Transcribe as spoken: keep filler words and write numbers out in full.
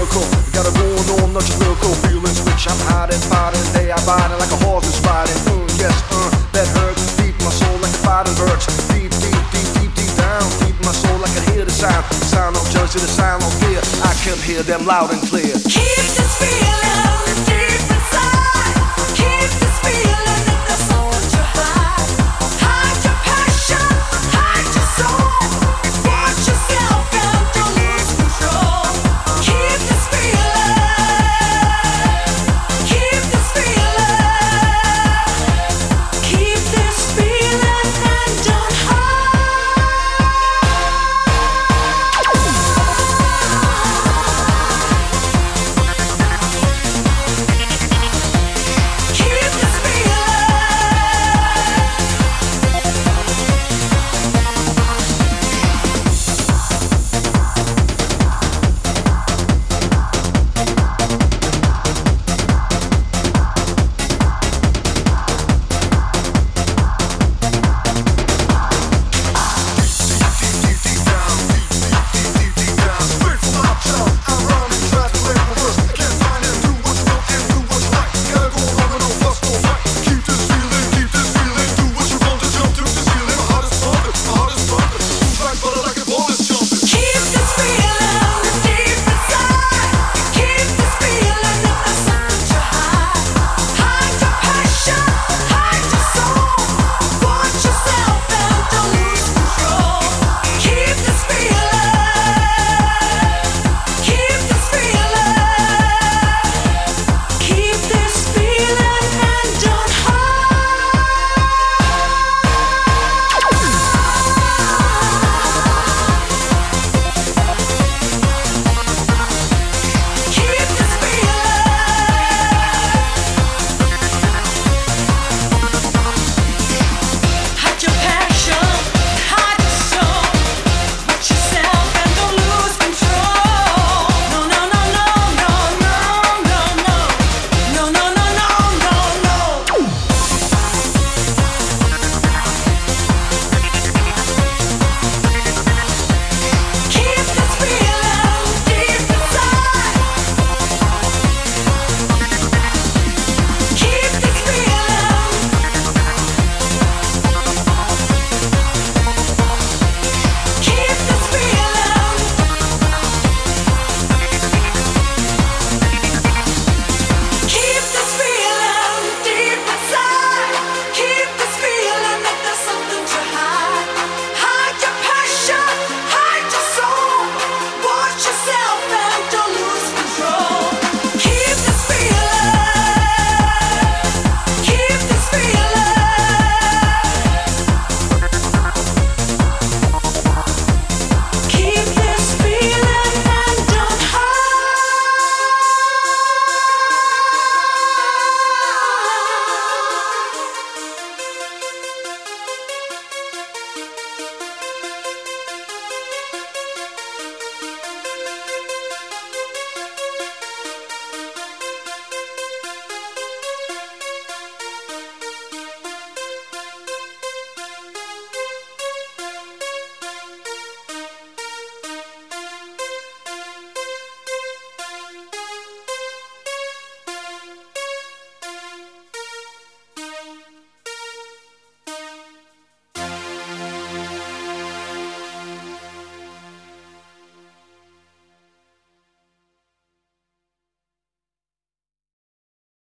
miracle. Got a going on, not just lyrical. Feelings which I'm hiding, fighting. They are biting like a horse is riding. Mm, yes, uh, that hurts. Deep my soul like a fighting birds. Deep, deep, deep, deep, deep down. Deep my soul, I can hear the sound. The sound of jealousy, the sound of fear. I can hear them loud and clear. Keep